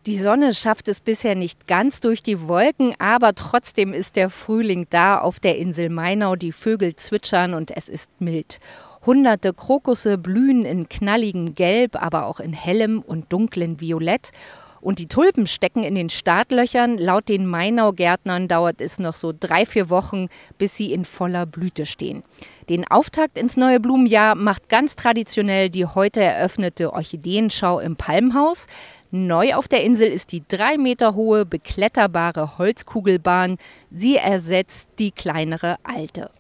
Die Sonne schafft es bisher nicht ganz durch die Wolken, aber trotzdem ist der Frühling da auf der Insel Mainau. Die Vögel zwitschern und es ist mild. Hunderte Krokusse blühen in knalligem Gelb, aber auch in hellem und dunklem Violett. Und die Tulpen stecken in den Startlöchern. Laut den Mainau-Gärtnern dauert es noch so 3-4 Wochen, bis sie in voller Blüte stehen. Den Auftakt ins neue Blumenjahr macht ganz traditionell die heute eröffnete Orchideenschau im Palmhaus. Neu auf der Insel ist die 3 Meter hohe, bekletterbare Holzkugelbahn. Sie ersetzt die kleinere alte.